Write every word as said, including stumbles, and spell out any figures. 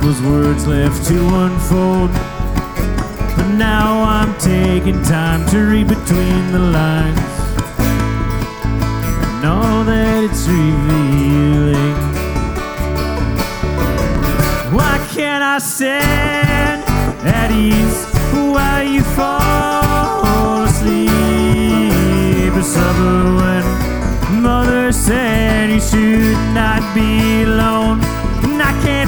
those words left to unfold. But now I'm taking time to read between the lines. I know that it's revealing. Why can't I stand at ease while you fall asleep? Or supper when mother said you should not be alone. And I can't